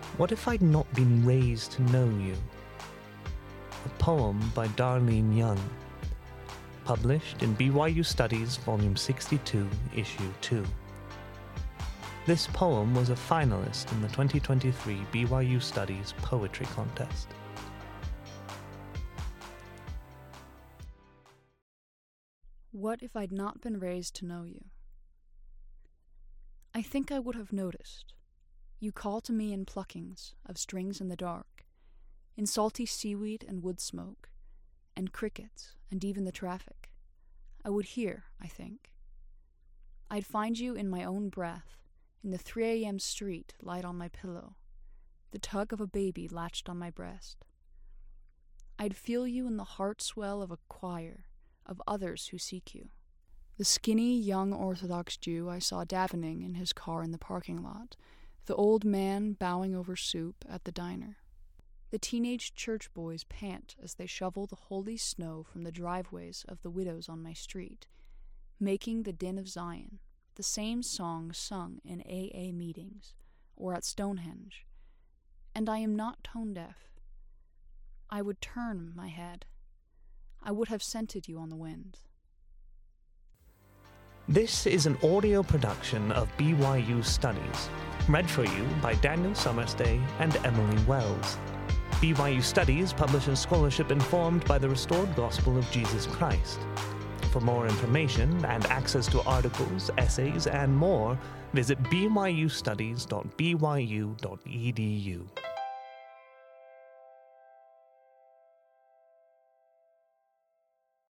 What if I'd not been raised to know you? A poem by Darlene Young, published in BYU Studies, Volume 62, Issue 2. This poem was a finalist in the 2023 BYU Studies Poetry Contest. What if I'd not been raised to know you? I think I would have noticed. You call to me in pluckings of strings in the dark, in salty seaweed and wood smoke, and crickets, and even the traffic. I would hear, I think. I'd find you in my own breath, in the 3 a.m. street light on my pillow, the tug of a baby latched on my breast. I'd feel you in the heart swell of a choir, of others who seek you. The skinny, young Orthodox Jew I saw davening in his car in the parking lot, the old man bowing over soup at the diner. The teenage church boys pant as they shovel the holy snow from the driveways of the widows on my street, making the din of Zion, the same song sung in AA meetings or at Stonehenge. And I am not tone-deaf. I would turn my head. I would have scented you on the wind. This is an audio production of BYU Studies, read for you by Daniel Summerstay and Emily Wells. BYU Studies publishes scholarship informed by the restored gospel of Jesus Christ. For more information and access to articles, essays, and more, visit byustudies.byu.edu.